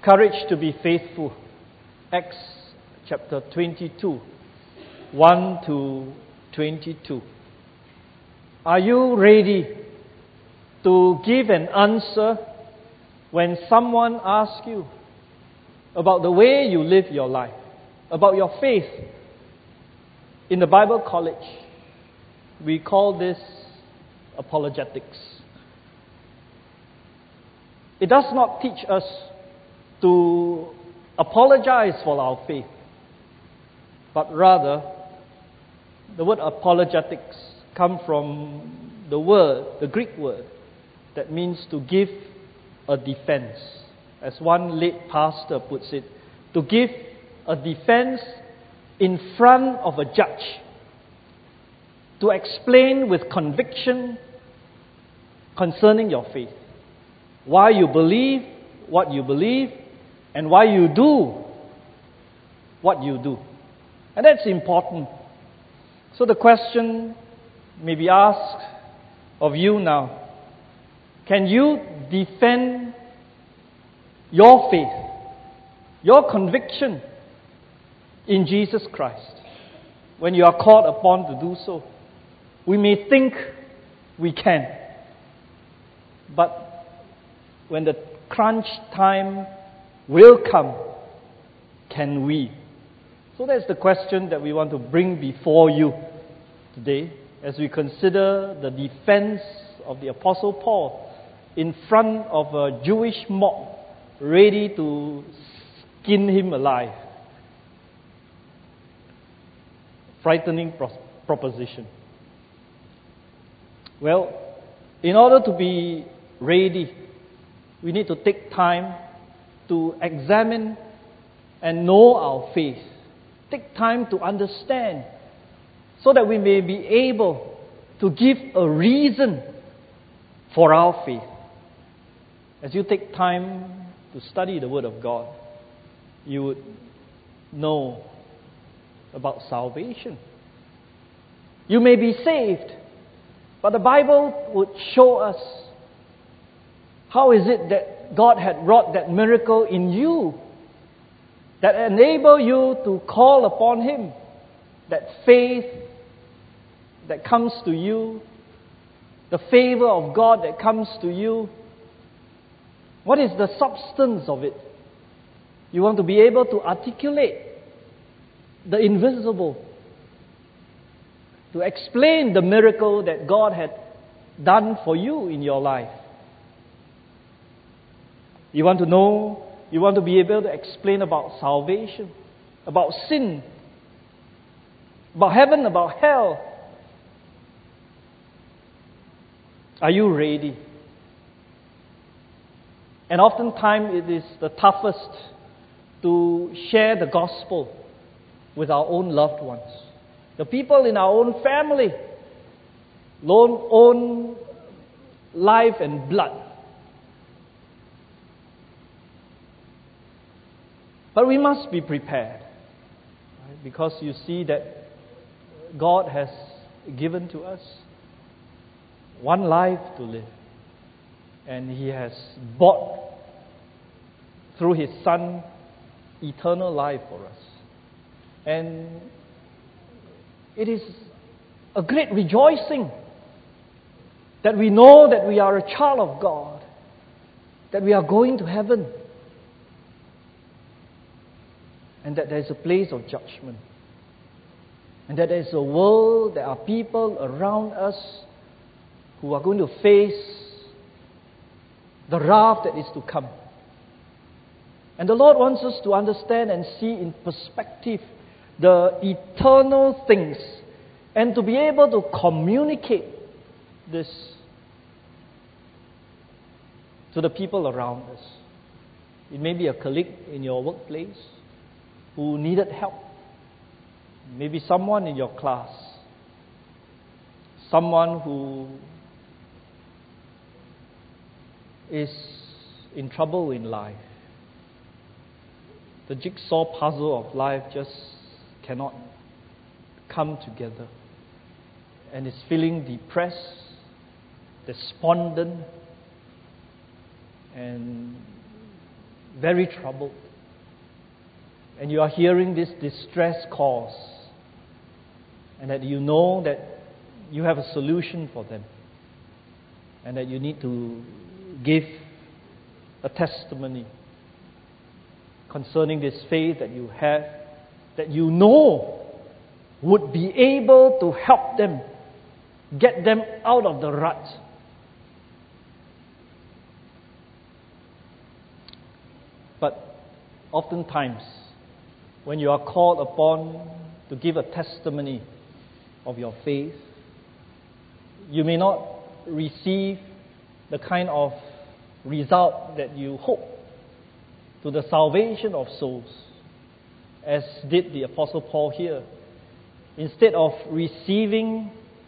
Courage to be faithful. Acts chapter 22, 1 to 22. Are you ready to give an answer when someone asks you about the way you live your life, about your faith? In the Bible college, we call this apologetics. It does not teach us to apologize for our faith, but rather, the word apologetics comes from the Greek word, that means to give a defense. As one late pastor puts it, to give a defense in front of a judge, to explain with conviction concerning your faith, why you believe what you believe, and why you do what you do. And that's important. So the question may be asked of you now: can you defend your faith, your conviction in Jesus Christ when you are called upon to do so? We may think we can, but when the crunch time will come, can we? So that's the question that we want to bring before you today as we consider the defense of the Apostle Paul in front of a Jewish mob ready to skin him alive. Frightening proposition. Well, in order to be ready, we need to take time to examine and know our faith. Take time to understand so that we may be able to give a reason for our faith. As you take time to study the Word of God, you would know about salvation. You may be saved, but the Bible would show us how is it that God had wrought that miracle in you that enable you to call upon Him, that faith that comes to you, the favor of God that comes to you. What is the substance of it? You want to be able to articulate the invisible, to explain the miracle that God had done for you in your life. You want to know, you want to be able to explain about salvation, about sin, about heaven, about hell. Are you ready? And oftentimes it is the toughest to share the gospel with our own loved ones, the people in our own family, own life and blood. But we must be prepared, right? Because you see that God has given to us one life to live, and He has bought through His Son eternal life for us. And it is a great rejoicing that we know that we are a child of God, that we are going to heaven, and that there is a place of judgment, and that there is a world, there are people around us who are going to face the wrath that is to come. And the Lord wants us to understand and see in perspective the eternal things, and to be able to communicate this to the people around us. It may be a colleague in your workplace who needed help. Maybe someone in your class, someone who is in trouble in life. The jigsaw puzzle of life just cannot come together, and is feeling depressed, despondent, and very troubled, and you are hearing this distress calls, and that you know that you have a solution for them, and that you need to give a testimony concerning this faith that you have, that you know would be able to help them, get them out of the rut. But oftentimes, when you are called upon to give a testimony of your faith, you may not receive the kind of result that you hope to the salvation of souls, as did the Apostle Paul here. Instead of receiving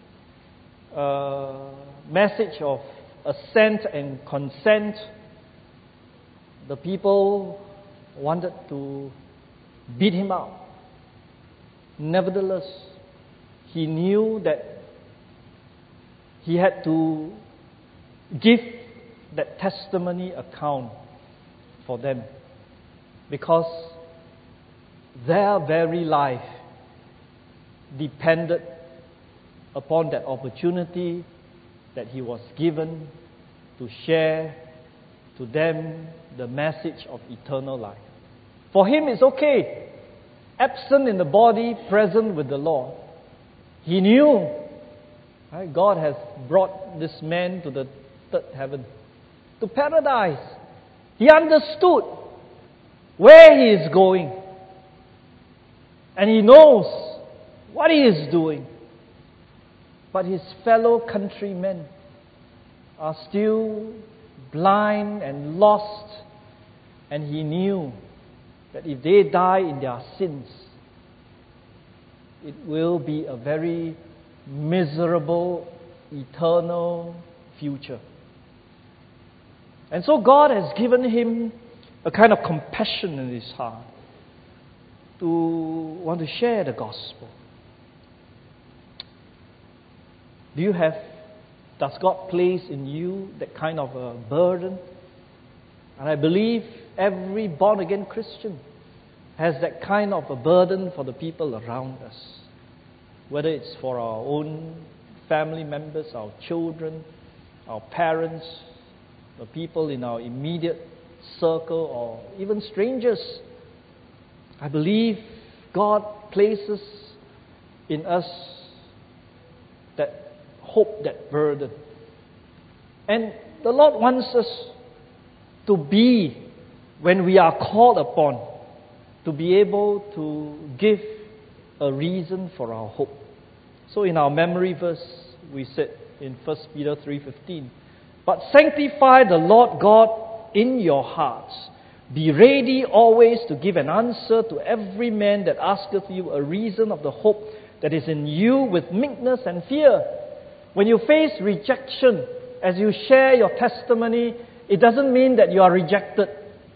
a message of assent and consent, the people wanted to beat him up. Nevertheless, he knew that he had to give that testimony account for them, because their very life depended upon that opportunity that he was given to share to them the message of eternal life. For him, it's okay, absent in the body, present with the Lord. He knew, right, God has brought this man to the third heaven, to paradise. He understood where he is going, and he knows what he is doing. But his fellow countrymen are still blind and lost, and he knew that if they die in their sins, it will be a very miserable, eternal future. And so God has given him a kind of compassion in his heart to want to share the gospel. Does God place in you that kind of a burden? And I believe every born-again Christian has that kind of a burden for the people around us. Whether it's for our own family members, our children, our parents, the people in our immediate circle, or even strangers. I believe God places in us that hope, that burden. And the Lord wants us to be, when we are called upon, to be able to give a reason for our hope. So in our memory verse, we said in 1 Peter 3:15, "But sanctify the Lord God in your hearts. Be ready always to give an answer to every man that asketh you a reason of the hope that is in you with meekness and fear." When you face rejection, as you share your testimony, it doesn't mean that you are rejected.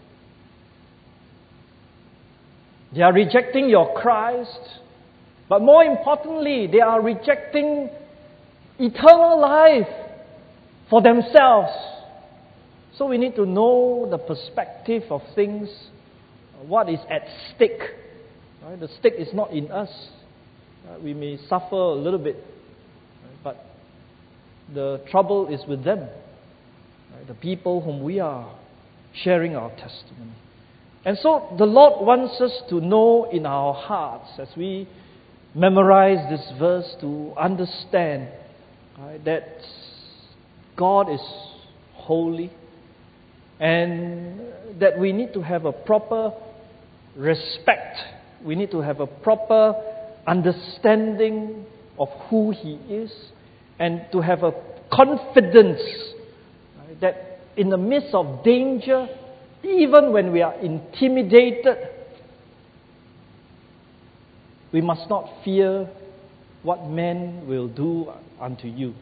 They are rejecting your Christ, but more importantly, they are rejecting eternal life for themselves. So we need to know the perspective of things, what is at stake. Right? The stake is not in us. We may suffer a little bit, but the trouble is with them, right? The people whom we are sharing our testimony. And so the Lord wants us to know in our hearts, as we memorize this verse, to understand, right, that God is holy, and that we need to have a proper respect, we need to have a proper understanding of who He is, and to have a confidence, right, that in the midst of danger, even when we are intimidated, we must not fear what men will do unto you,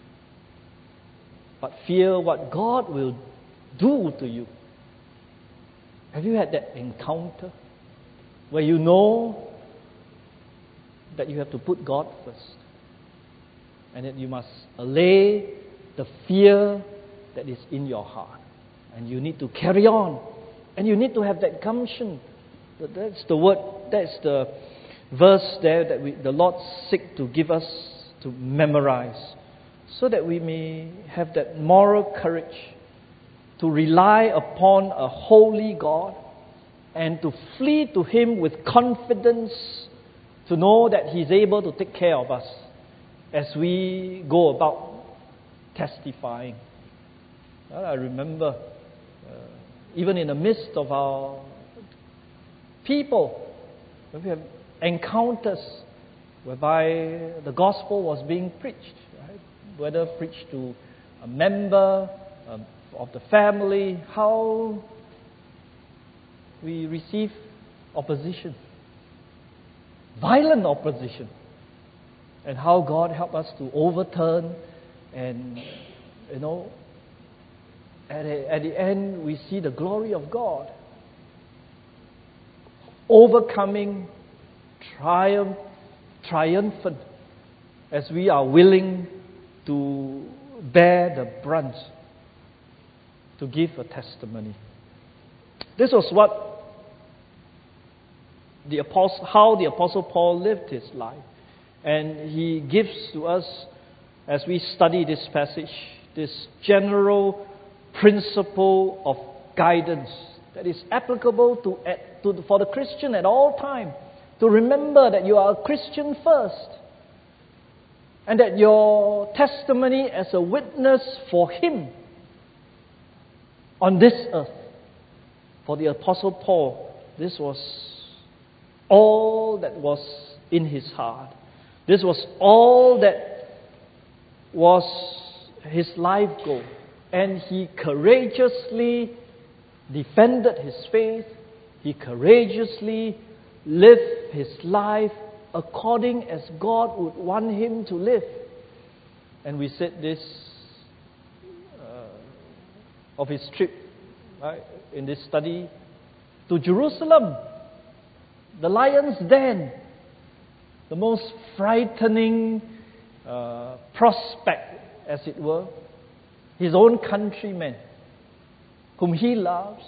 but fear what God will do to you. Have you had that encounter where you know that you have to put God first, and that you must allay the fear that is in your heart, and you need to carry on And you need to have that gumption. That's the word, that's the verse there that the Lord seek to give us to memorize, so that we may have that moral courage to rely upon a holy God and to flee to Him with confidence, to know that He's able to take care of us as we go about testifying. Well, I remember, even in the midst of our people, when we have encounters whereby the gospel was being preached, right? Whether preached to a member of the family, how we receive opposition, violent opposition, and how God helped us to overturn, and at the end we see the glory of God overcoming, triumphant, as we are willing to bear the brunt, to give a testimony. This was how the Apostle Paul lived his life. And he gives to us, as we study this passage, this general principle of guidance that is applicable for the Christian at all time. To remember that you are a Christian first, and that your testimony as a witness for Him on this earth. For the Apostle Paul, this was all that was in his heart. This was all that was his life goal. And he courageously defended his faith. He courageously lived his life according as God would want him to live. And we said this of his trip, right, in this study, to Jerusalem, the lion's den, the most frightening prospect, as it were. His own countrymen, whom he loves,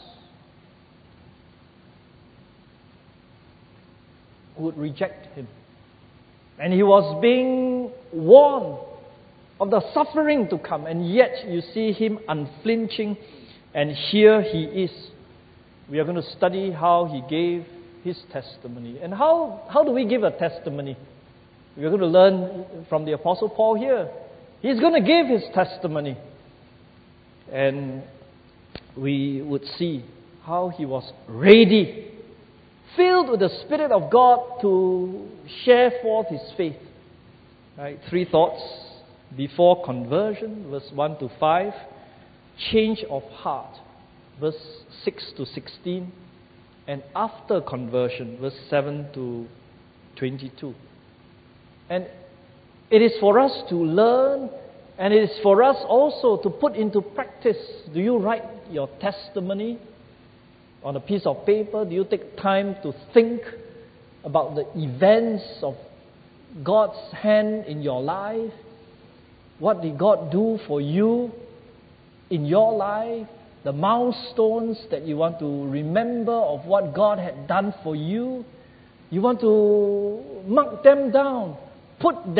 would reject him. And he was being warned of the suffering to come, and yet you see him unflinching, and here he is. We are going to study how he gave his testimony. And how do we give a testimony? We are going to learn from the Apostle Paul here. He's going to give his testimony. And we would see how he was ready, filled with the Spirit of God to share forth his faith. Right? 3 thoughts. Before conversion, verse 1 to 5. Change of heart, verse 6 to 16. And after conversion, verse 7 to 22. And it is for us to learn, and it is for us also to put into practice. Do you write your testimony on a piece of paper? Do you take time to think about the events of God's hand in your life? What did God do for you in your life? The milestones that you want to remember of what God had done for you. You want to mark them down, write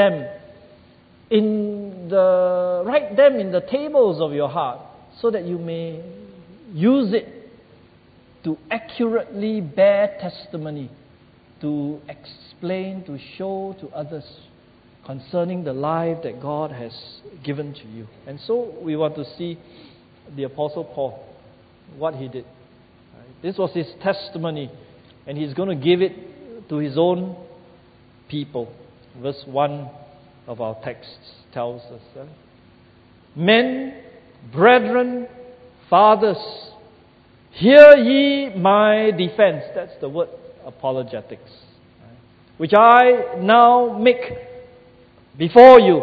them in the tables of your heart, so that you may use it to accurately bear testimony, to explain, to show to others concerning the life that God has given to you. And so we want to see the Apostle Paul, what he did. This was his testimony, and he's going to give it to his own people. Verse 1 of our text tells us, Men, brethren, fathers, hear ye my defense. That's the word apologetics, which I now make before you.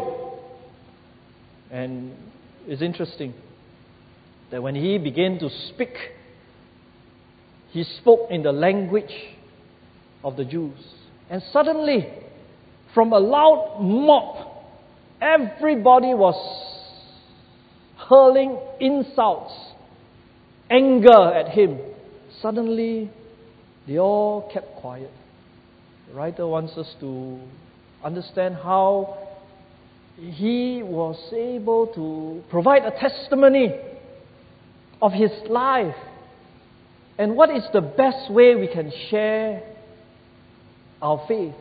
And it's interesting that when he began to speak, he spoke in the language of the Jews. And suddenly, from a loud mob, everybody was hurling insults, anger at him, suddenly they all kept quiet. The writer wants us to understand how he was able to provide a testimony of his life. And what is the best way we can share our faith?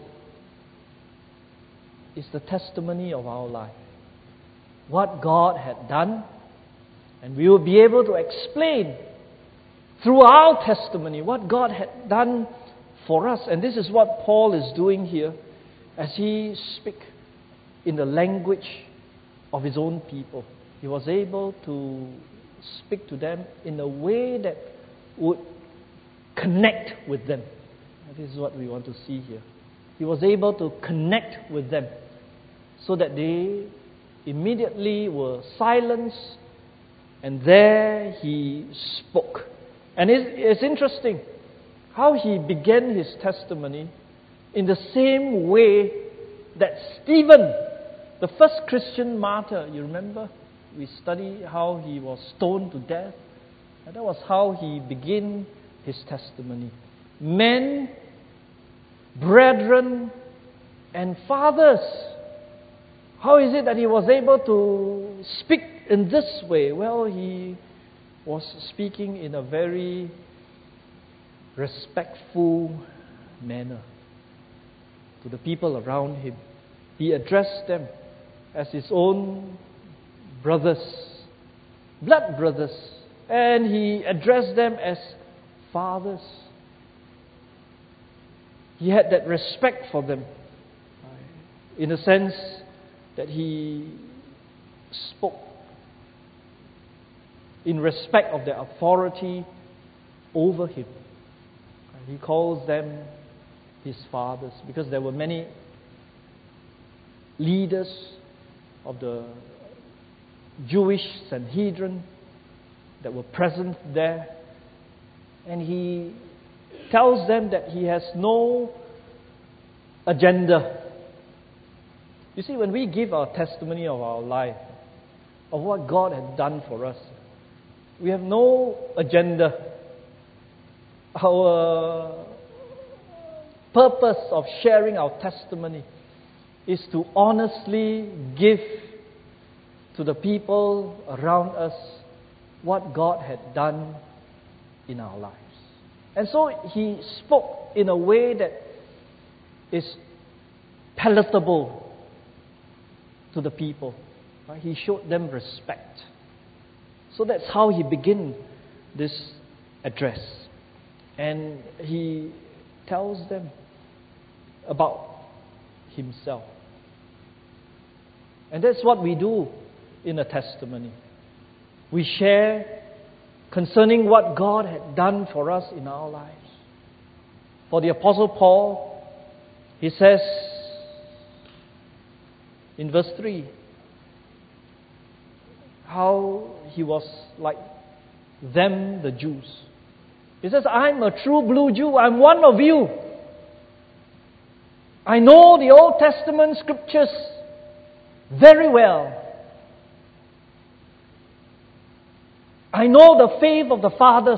It's the testimony of our life. What God had done, and we will be able to explain through our testimony what God had done for us. And this is what Paul is doing here as he speaks in the language of his own people. He was able to speak to them in a way that would connect with them. And this is what we want to see here. He was able to connect with them so that they immediately were silenced, and there he spoke. And it's interesting how he began his testimony in the same way that Stephen, the first Christian martyr, you remember? We studied how he was stoned to death. And that was how he began his testimony. Men, brethren, and fathers. How is it that he was able to speak in this way? Well, he was speaking in a very respectful manner to the people around him. He addressed them as his own brothers, blood brothers, and he addressed them as fathers. He had that respect for them, in a sense that he spoke in respect of their authority over him. He calls them his fathers because there were many leaders of the Jewish Sanhedrin that were present there, and he tells them that he has no agenda. You see, when we give our testimony of our life, of what God has done for us, we have no agenda. Our purpose of sharing our testimony is to honestly give to the people around us what God had done in our lives. And so he spoke in a way that is palatable to the people. Right? He showed them respect. So that's how he began this address. And he tells them about himself. And that's what we do in a testimony. We share concerning what God had done for us in our lives. For the Apostle Paul, he says in verse 3, how he was like them, the Jews. He says, I'm a true blue Jew. I'm one of you. I know the Old Testament scriptures very well. I know the faith of the fathers.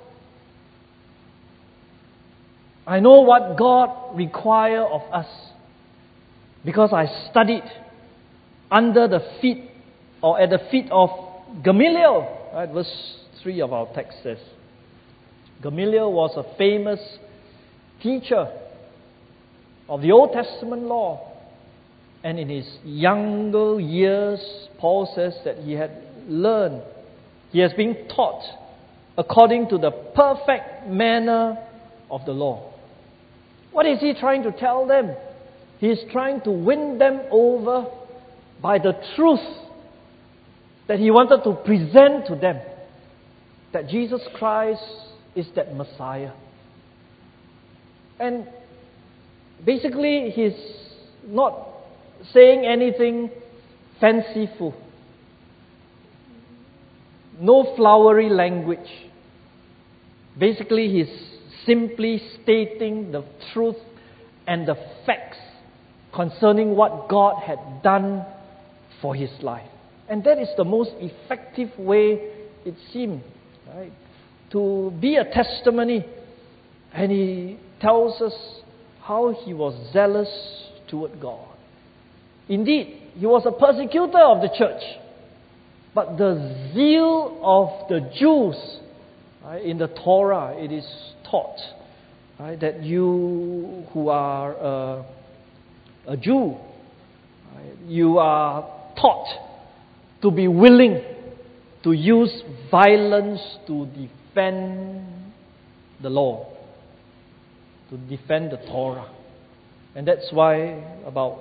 I know what God requires of us because I studied under the feet or at the feet of Gamaliel. Right? Verse 3 of our text says. Gamaliel was a famous teacher of the Old Testament law. And in his younger years, Paul says that he had learned, he has been taught according to the perfect manner of the law. What is he trying to tell them? He is trying to win them over by the truth that he wanted to present to them. That Jesus Christ is that Messiah. And basically, he's not saying anything fanciful. No flowery language. Basically, he's simply stating the truth and the facts concerning what God had done for his life. And that is the most effective way, it seemed, right, to be a testimony. And he tells us how he was zealous toward God. Indeed, he was a persecutor of the church. But the zeal of the Jews, right, in the Torah, it is taught, right, that you who are a Jew, right, you are taught to be willing to use violence to defend the law, to defend the Torah. And that's why about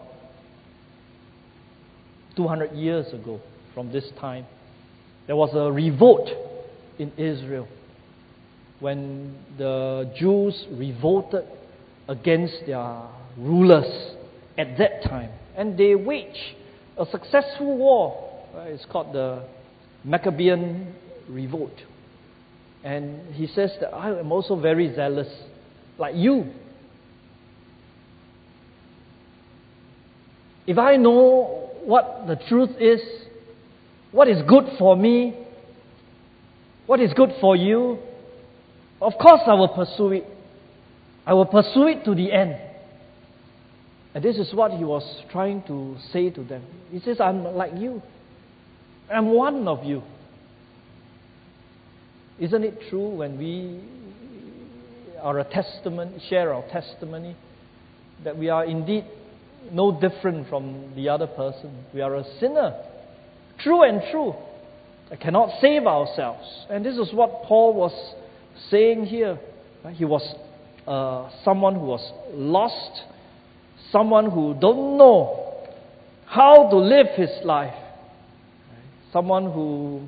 200 years ago from this time, there was a revolt in Israel when the Jews revolted against their rulers at that time. And they waged a successful war. It's called the Maccabean Revolt. And he says that I am also very zealous, like you. If I know what the truth is, what is good for me, what is good for you, of course I will pursue it. I will pursue it to the end. And this is what he was trying to say to them. He says, I'm like you. I'm one of you. Isn't it true when we are a testimony, share our testimony, that we are indeed no different from the other person? We are a sinner. True and true. I cannot save ourselves. And this is what Paul was saying here. He was someone who was lost, someone who don't know how to live his life, someone who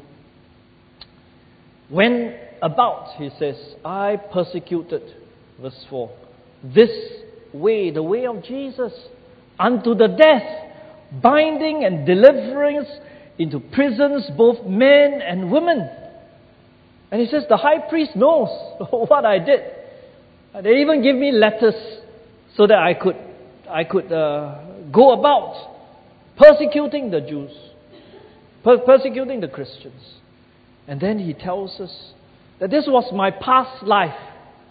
went about, he says, I persecuted, verse 4, this way, the way of Jesus, unto the death, binding and delivering into prisons both men and women. And he says, the high priest knows what I did. They even give me letters so that I could go about persecuting the Jews, persecuting the Christians. And then he tells us that this was my past life.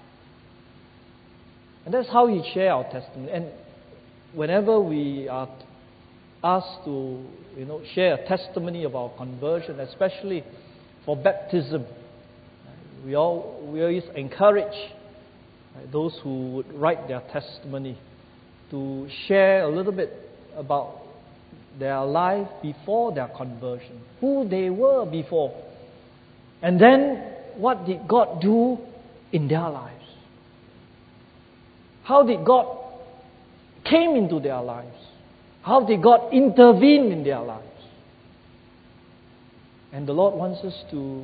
And that's how he shared our testimony. And whenever we are asked to, share a testimony of our conversion, especially for baptism, we always encourage those who would write their testimony to share a little bit about their life before their conversion, who they were before, and then what did God do in their lives? How did God came into their lives? How did God intervene in their lives? And the Lord wants us to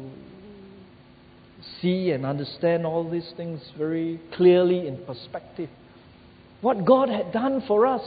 see and understand all these things very clearly in perspective. What God had done for us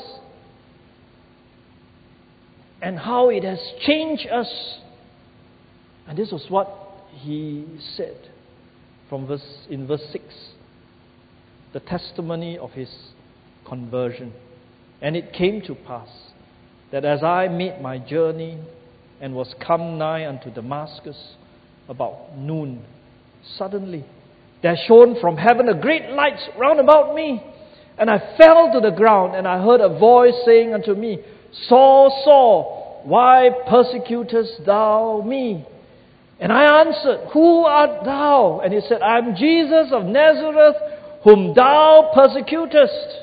and how it has changed us. And this was what he said in verse 6. The testimony of his conversion. And it came to pass that as I made my journey and was come nigh unto Damascus about noon, suddenly there shone from heaven a great light round about me. And I fell to the ground, and I heard a voice saying unto me, Saul, Saul, why persecutest thou me? And I answered, Who art thou? And he said, I am Jesus of Nazareth, whom thou persecutest.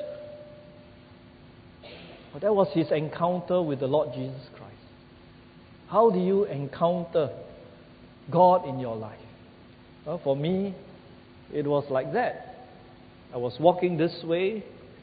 But that was his encounter with the Lord Jesus Christ. How do you encounter God in your life? Well, for me, it was like that. I was walking this way,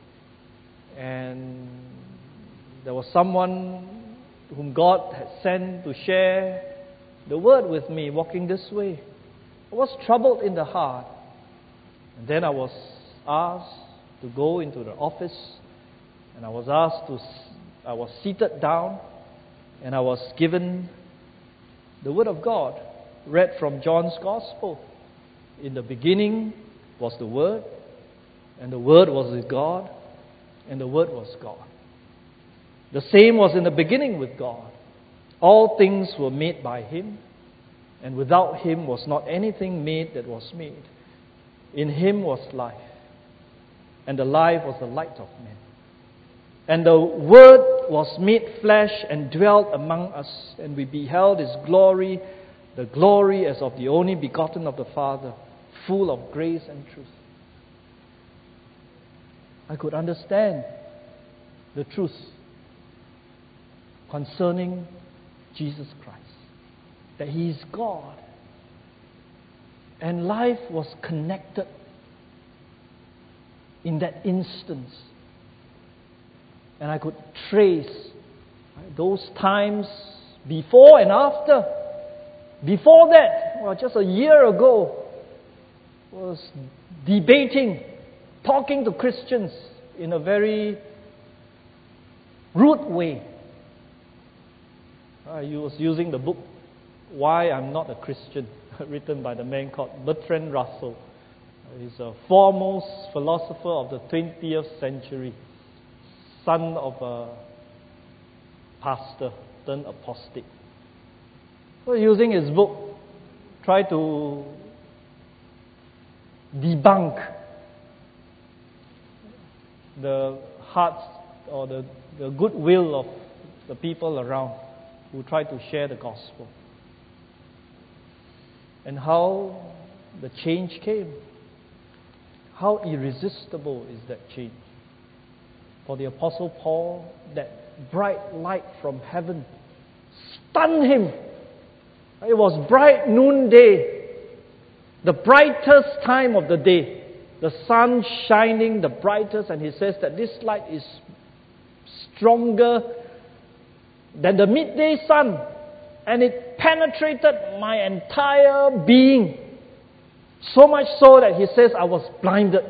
and there was someone whom God had sent to share the word with me, walking this way. I was troubled in the heart. And then I was asked to go into the office, and I was seated down, and I was given the word of God, read from John's Gospel. In the beginning was the Word, and the Word was with God, and the Word was God. The same was in the beginning with God. All things were made by Him, And without Him was not anything made that was made. In Him was life, and the life was the light of men. And the Word was made flesh and dwelt among us, and we beheld His glory, the glory as of the only begotten of the Father, full of grace and truth. I could understand the truth concerning Jesus Christ, that He is God. And life was connected in that instance. And I could trace those times before and after. Before that, just a year ago, was debating, talking to Christians in a very rude way. He was using the book Why I'm Not a Christian, written by the man called Bertrand Russell. He's a foremost philosopher of the 20th century, son of a pastor turned apostate. So using his book, try to debunk the hearts or the goodwill of the people around who try to share the gospel. And how the change came. How irresistible is that change? For the Apostle Paul, that bright light from heaven stunned him. It was bright noonday, the brightest time of the day. The sun shining the brightest, and he says that this light is stronger than the midday sun, and it penetrated my entire being. So much so that he says I was blinded.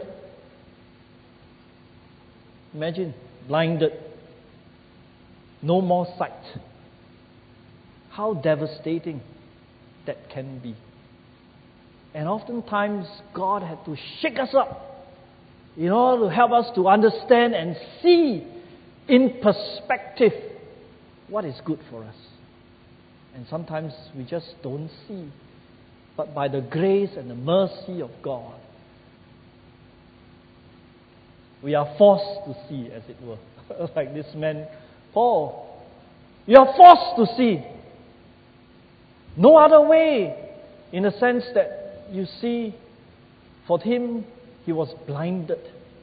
Imagine, blinded. No more sight. How devastating that can be. And oftentimes God had to shake us up in order to help us to understand and see in perspective what is good for us. And sometimes we just don't see. But by the grace and the mercy of God, we are forced to see, as it were. Like this man, Paul. You are forced to see. No other way, in the sense that you see, for him, he was blinded.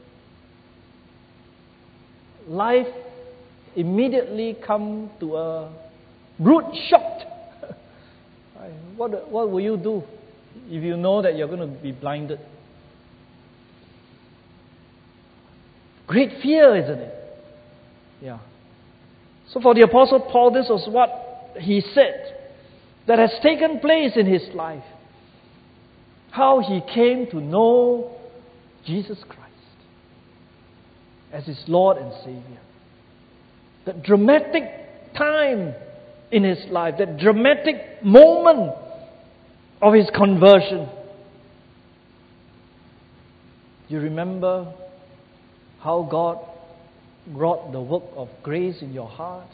Life immediately come to a rude shock. What will you do if you know that you're going to be blinded? Great fear, isn't it? Yeah. So for the Apostle Paul, this was what he said that has taken place in his life. How he came to know Jesus Christ as his Lord and Savior. The dramatic time in his life, that dramatic moment of his conversion. You remember how God wrought the work of grace in your heart?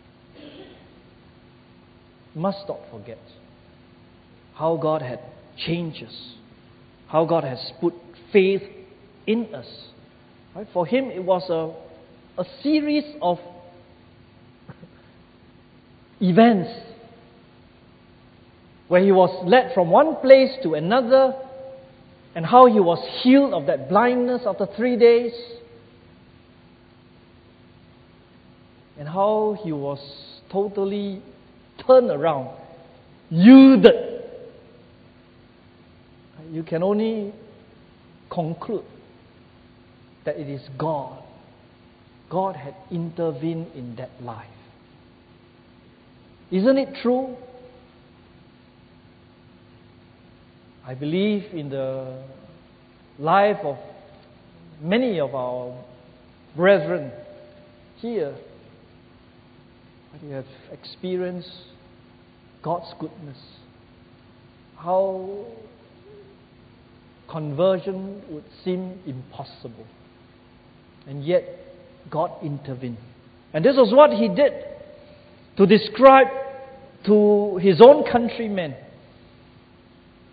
You must not forget how God had changed us, how God has put faith in us. Right? For him, it was a series of events where he was led from one place to another, and how he was healed of that blindness after 3 days, and how he was totally turned around, yielded. You can only conclude that it is God. God had intervened in that life. Isn't it true? I believe in the life of many of our brethren here. You have experienced God's goodness. How conversion would seem impossible. And yet, God intervened. And this was what he did to describe to his own countrymen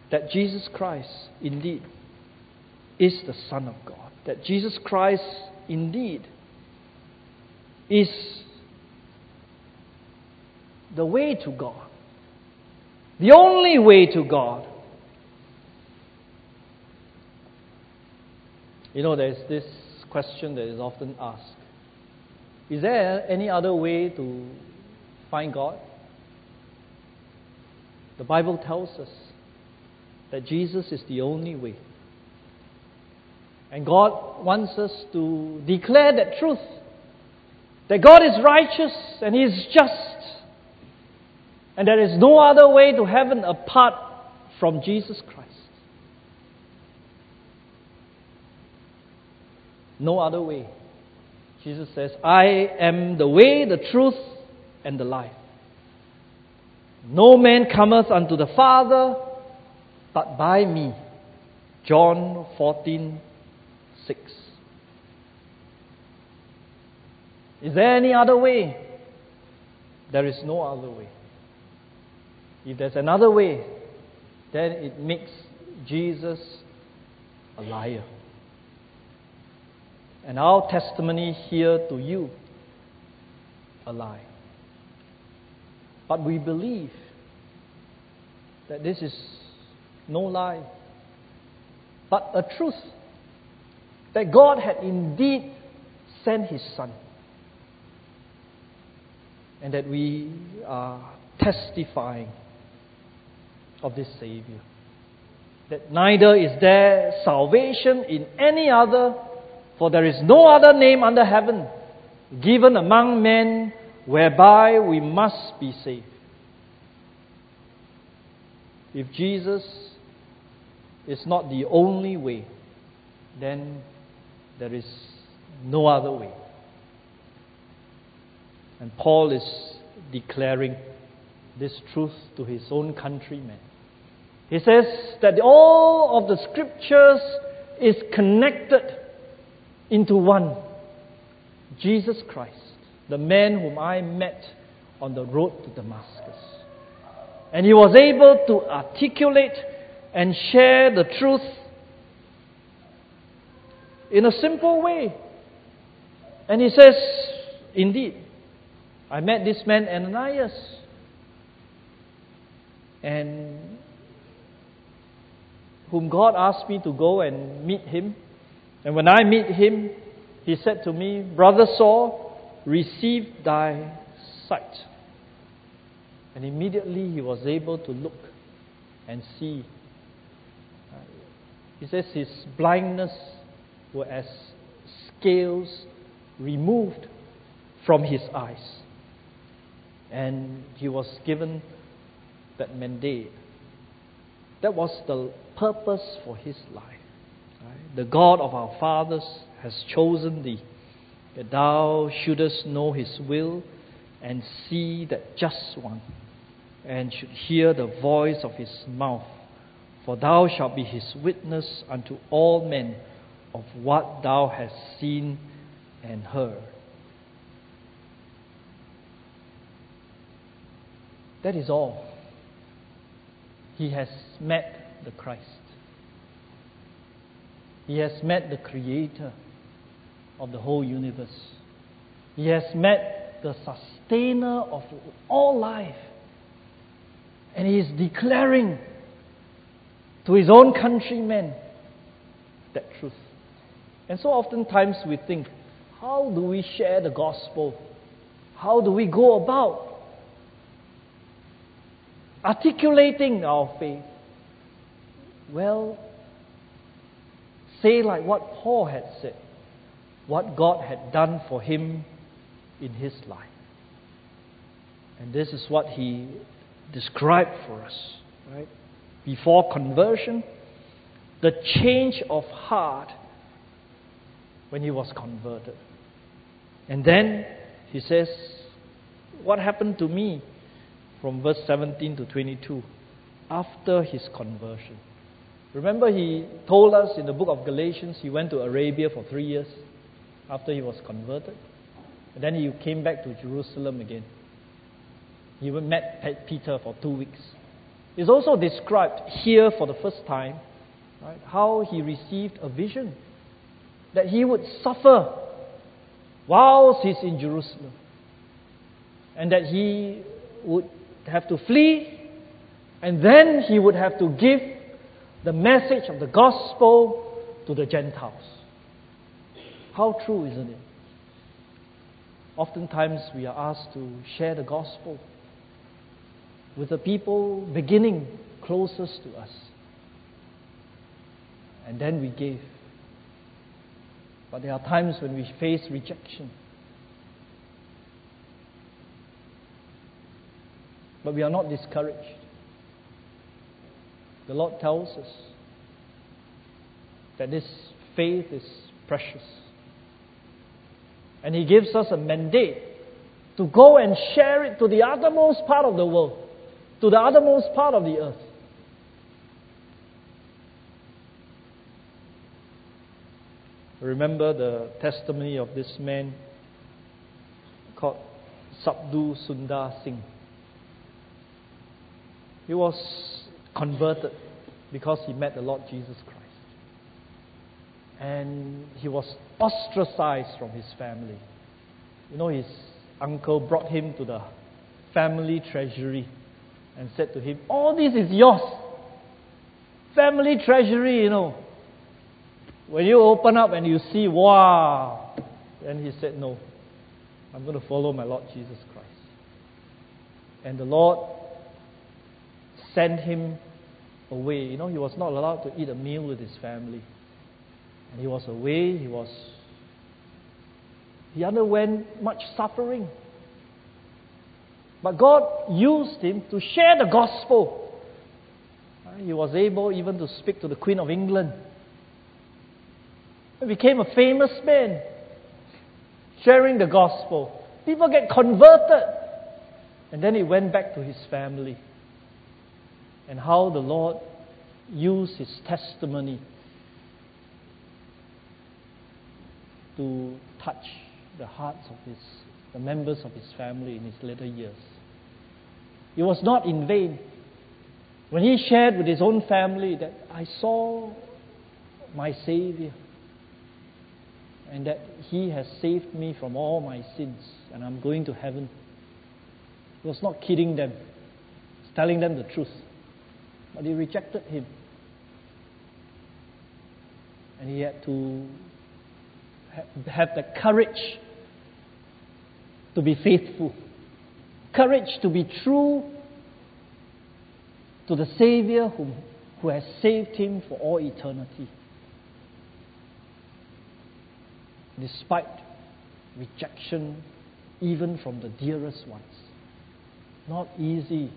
that Jesus Christ indeed is the Son of God, that Jesus Christ indeed is the way to God, the only way to God. You know, there's this question that is often asked. Is there any other way to find God? The Bible tells us that Jesus is the only way. And God wants us to declare that truth, that God is righteous and He is just, and there is no other way to heaven apart from Jesus Christ. No other way. Jesus says, I am the way, the truth, and the life. No man cometh unto the Father but by me. John 14:6. Is there any other way? There is no other way. If there's another way, then it makes Jesus a liar. And our testimony here to you, a lie. But we believe that this is no lie, but a truth, that God had indeed sent His Son, and that we are testifying of this Savior. That neither is there salvation in any other, for there is no other name under heaven given among men whereby we must be saved. If Jesus is not the only way, then there is no other way. And Paul is declaring this truth to his own countrymen. He says that all of the Scriptures is connected into one. Jesus Christ, the man whom I met on the road to Damascus. And he was able to articulate and share the truth in a simple way. And he says, indeed, I met this man Ananias, and whom God asked me to go and meet him. And when I meet him, he said to me, Brother Saul, receive thy sight. And immediately he was able to look and see. He says his blindness were as scales removed from his eyes. And he was given that mandate. That was the purpose for his life. Right? The God of our fathers has chosen thee, that thou shouldest know his will and see that just one, and should hear the voice of his mouth. For thou shalt be his witness unto all men of what thou hast seen and heard. That is all. He has met the Christ. He has met the Creator of the whole universe. He has met the sustainer of all life. And he is declaring to his own countrymen that truth. And so oftentimes we think, how do we share the gospel? How do we go about articulating our faith? Well, say like what Paul had said, what God had done for him in his life. And this is what he described for us, right? Before conversion, the change of heart when he was converted. And then he says, what happened to me from verse 17 to 22 after his conversion? Remember, he told us in the book of Galatians, he went to Arabia for 3 years after he was converted. And then he came back to Jerusalem again. He met Peter for 2 weeks. is also described here for the first time, right? How he received a vision that he would suffer whilst he's in Jerusalem, and that he would have to flee, and then he would have to give the message of the gospel to the Gentiles. How true, isn't it? Oftentimes we are asked to share the gospel with the people beginning closest to us, and then we give. But there are times when we face rejection. But we are not discouraged. The Lord tells us that this faith is precious. And He gives us a mandate to go and share it to the uttermost part of the world, to the uttermost part of the earth. Remember the testimony of this man called Sabdu Sundar Singh. He was converted because he met the Lord Jesus Christ. And he was ostracized from his family. You know, his uncle brought him to the family treasury and said to him, "All this is yours. Family treasury, you know. When you open up and you see, wow." Then he said, "No, I'm going to follow my Lord Jesus Christ." And the Lord sent him away. You know, he was not allowed to eat a meal with his family. And he was away. He underwent much suffering. But God used him to share the gospel. He was able even to speak to the Queen of England. He became a famous man, sharing the gospel. People get converted. And then he went back to his family. And how the Lord used his testimony to touch the hearts of the members of his family in his later years. It was not in vain. When he shared with his own family that I saw my Savior, and that He has saved me from all my sins, and I'm going to heaven. He was not kidding them. He was telling them the truth. But they rejected Him. And he had to have the courage to be faithful. Courage to be true to the Savior who has saved him for all eternity. Despite rejection, even from the dearest ones. Not easy.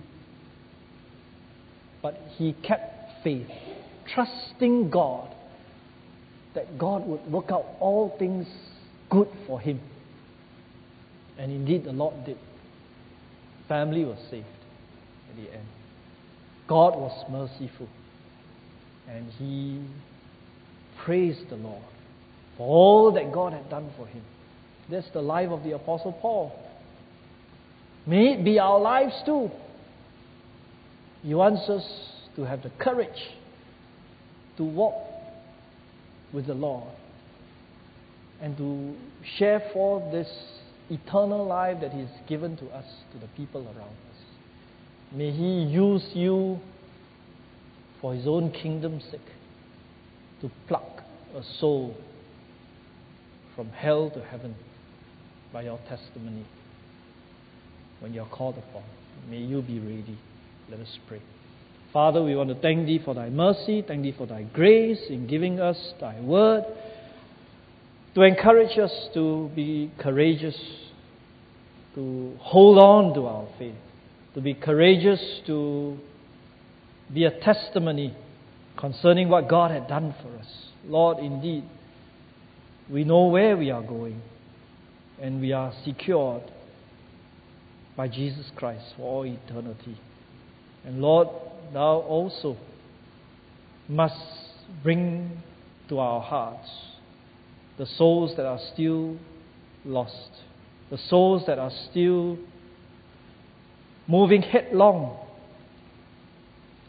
But he kept faith, trusting God that God would work out all things good for him. And indeed the Lord did. Family was saved at the end. God was merciful. And he praised the Lord for all that God had done for him. That's the life of the Apostle Paul. May it be our lives too. He wants us to have the courage to walk with the Lord and to share forth this eternal life that He's given to us, to the people around us. May He use you for His own kingdom's sake to pluck a soul from hell to heaven by your testimony when you're called upon. May you be ready. Let us pray. Father, we want to thank Thee for Thy mercy, thank Thee for Thy grace in giving us Thy word, to encourage us to be courageous, to hold on to our faith, to be courageous, to be a testimony concerning what God had done for us. Lord, indeed, we know where we are going, and we are secured by Jesus Christ for all eternity. And Lord, Thou also must bring to our hearts the souls that are still lost, the souls that are still moving headlong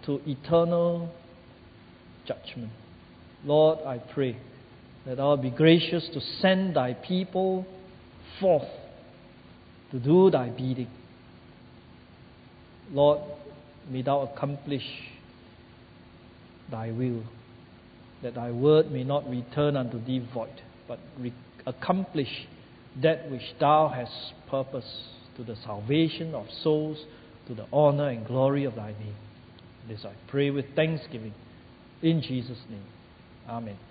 to eternal judgment. Lord, I pray that Thou be gracious to send Thy people forth to do Thy bidding. Lord, may Thou accomplish Thy will, that Thy word may not return unto Thee void, but accomplish that which Thou hast purposed, to the salvation of souls, to the honor and glory of Thy name. This I pray with thanksgiving in Jesus' name. Amen.